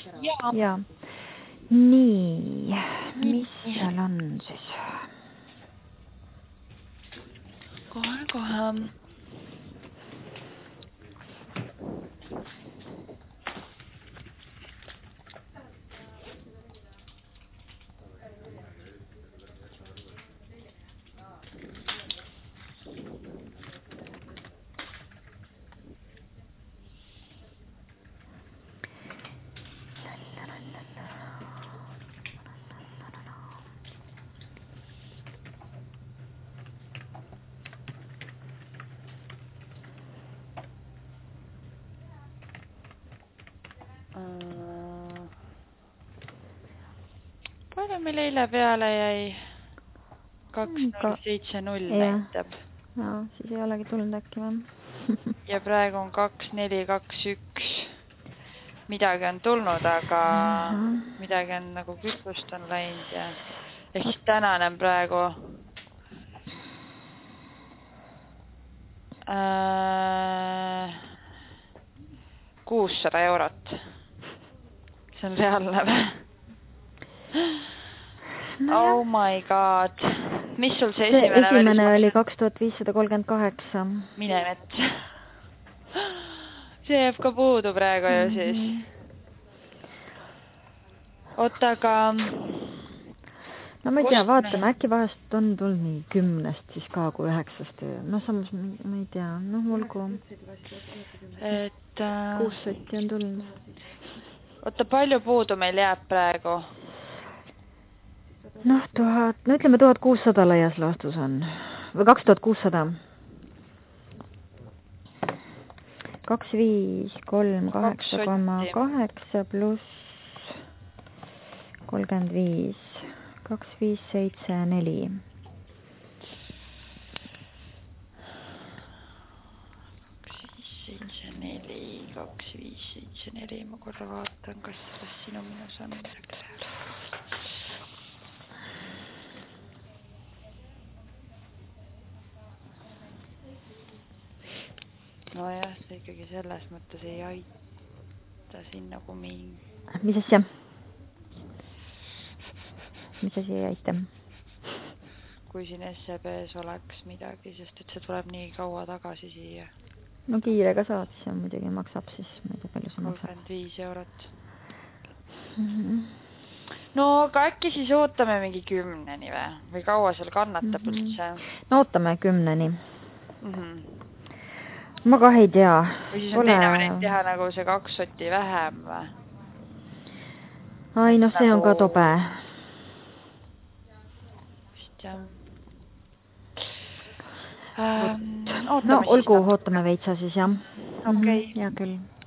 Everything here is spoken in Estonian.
Jaa. Jaa. Nii, mis seal on siis? Kohe. Palju meil eile peale jäi? 2070 näitab. Jaa, siis ei olegi tulnud äkki või? Ja praegu on 2421. Midagi on tulnud, aga midagi on nagu kütust on läinud ja ehk tänane on praegu 600 eurot. See on reaalne või? Oh my god. Mis sul see esimene oli 2538. Mine mets. See jääb ka puudu praegu ju siis. Oota, aga... No ma ei tea, vaatame, äkki vahest on tulnud nii 10 siis ka kui 9. No samas ma ei tea, noh olgu. Et... 6 sotti on tulnud. Oota, palju puudu meil jääb praegu? Noh, no ütleme 1600 laias laastus on. Või 2600. 2538,8 pluss 35. 2574. 2574. Ma korra vaatan, kas selles sinu minus on midagi. No jah, see ikkagi selles mõttes ei aita siin nagu Mis asja? Mis asi ei aita? Kui siin SCB-s oleks midagi, sest et see tuleb nii kaua tagasi siia. No kiirega saad, see muidugi maksab siis, ma ei tea, palju see maksab. 35 eurot. No, aga äkki siis ootame mingi 10-ni või kaua seal kannatab üldse? No ootame 10-ni. Ma kah ei tea. Või siis on teine variant teha nagu see 2 sotti vähem või? Ai, no see on ka tobe. Vist jah. No olgu, ootame veitsa siis jah. Okei. Hea küll.